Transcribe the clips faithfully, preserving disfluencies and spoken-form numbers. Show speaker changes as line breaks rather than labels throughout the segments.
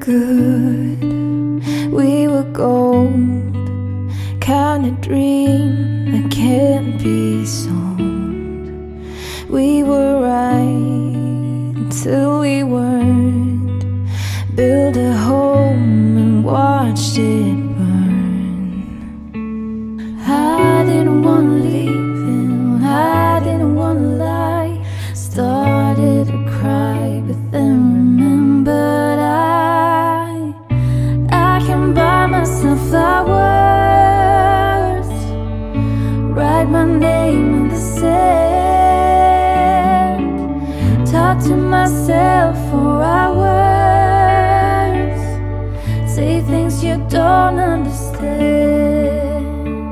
good. We were gold, kind of dream that can't be sold. We were right until we weren't. Build a home and watched it burn. I didn't wanna leave him, I didn't wanna lie. Started to cry, but then remembered I I can buy myself flowers, write my name in the sand, talk to myself for hours, say things you don't understand.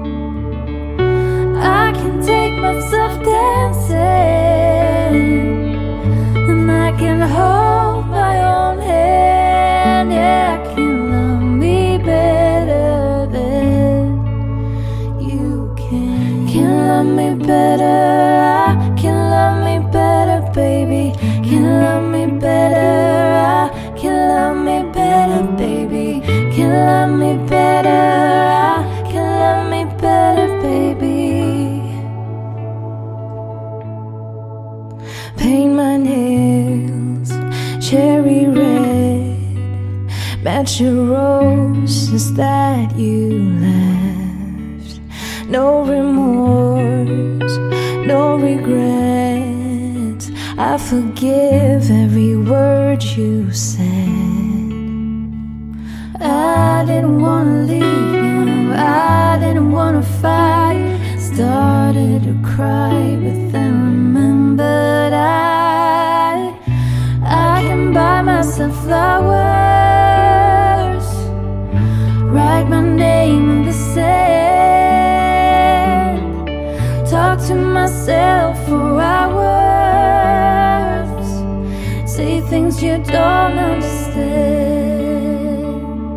I can take myself dancing, and I can hold my own hand. Yeah, I can love me better than you can. Can love me better, I can love me better, baby. Can love me better, I can love me better, baby. Can love me better, I can love me better, baby. Paint my nails cherry red, match your roses that you left. No remorse, no regrets, I forgive every word you said. I didn't wanna leave him, I didn't wanna fight. Started to cry, but then remembered I I can buy myself flowers, write my name in the sand, talk to myself for hours, say things you don't understand.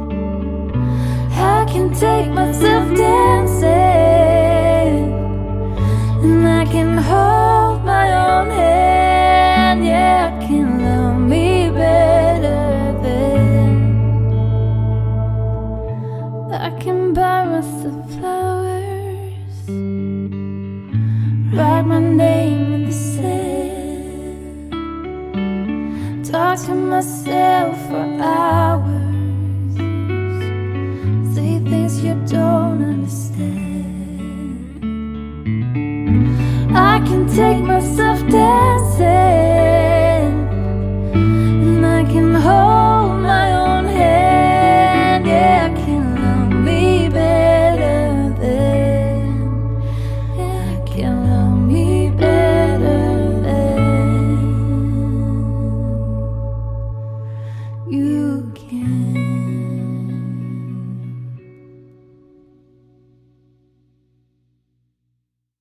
I can take myself dancing, and I can hold my own hand. Yeah, I can love me better than I can buy myself flowers, write my name in the sand, talk to myself for hours, say things you don't understand. I can take myself dancing, and I can hold my own hand. Yeah, I can love me better than, yeah, I can love me better than you.